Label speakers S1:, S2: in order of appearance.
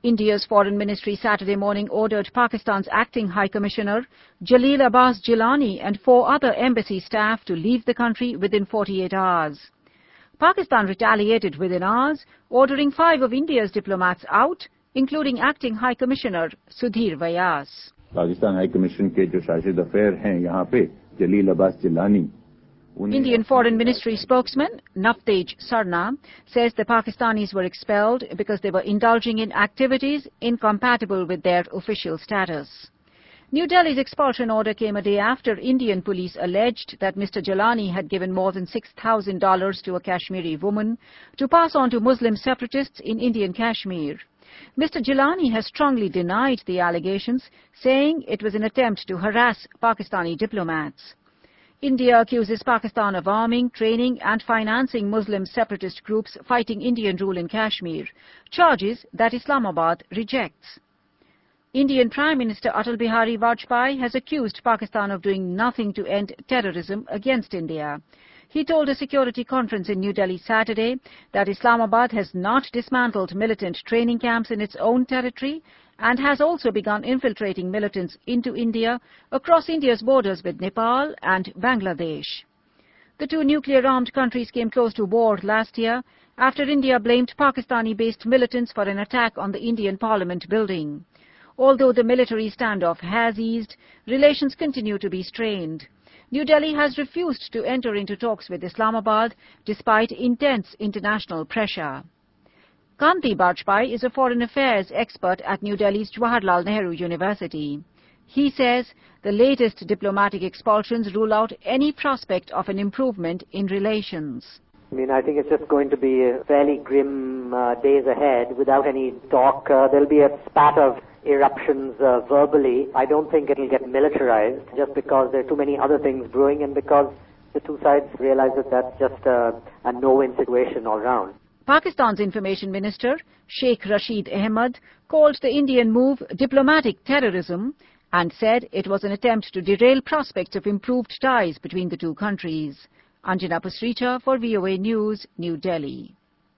S1: India's Foreign Ministry Saturday morning ordered Pakistan's acting High Commissioner Jalil Abbas Jilani and 4 other embassy staff to leave the country within 48 hours. Pakistan retaliated within hours, ordering 5 of India's diplomats out, including acting High Commissioner Sudhir Vyas.
S2: Pakistan High Commission के जो शासिद affair हैं यहाँ पे जलील Abbas Jilani.
S1: Indian Foreign Ministry spokesman Navtej Sarna says the Pakistanis were expelled because they were indulging in activities incompatible with their official status. New Delhi's expulsion order came a day after Indian police alleged that Mr. Jilani had given more than $6,000 to a Kashmiri woman to pass on to Muslim separatists in Indian Kashmir. Mr. Jilani has strongly denied the allegations, saying it was an attempt to harass Pakistani diplomats. India accuses Pakistan of arming, training and financing Muslim separatist groups fighting Indian rule in Kashmir, charges that Islamabad rejects. Indian Prime Minister Atal Bihari Vajpayee has accused Pakistan of doing nothing to end terrorism against India. He told a security conference in New Delhi Saturday that Islamabad has not dismantled militant training camps in its own territory and has also begun infiltrating militants into India across India's borders with Nepal and Bangladesh. The 2 nuclear-armed countries came close to war last year after India blamed Pakistani-based militants for an attack on the Indian Parliament building. Although the military standoff has eased, relations continue to be strained. New Delhi has refused to enter into talks with Islamabad despite intense international pressure. Kanti Bajpayee is a foreign affairs expert at New Delhi's Jawaharlal Nehru University. He says the latest diplomatic expulsions rule out any prospect of an improvement in relations.
S3: I think it's just going to be fairly grim days ahead without any talk. There'll be a spat of eruptions verbally. I don't think it'll get militarized just because there are too many other things brewing and because the two sides realize that that's just a no-win situation all round.
S1: Pakistan's Information Minister Sheikh Rashid Ahmed called the Indian move diplomatic terrorism and said it was an attempt to derail prospects of improved ties between the two countries. Anjana Pasricha for VOA News, New Delhi.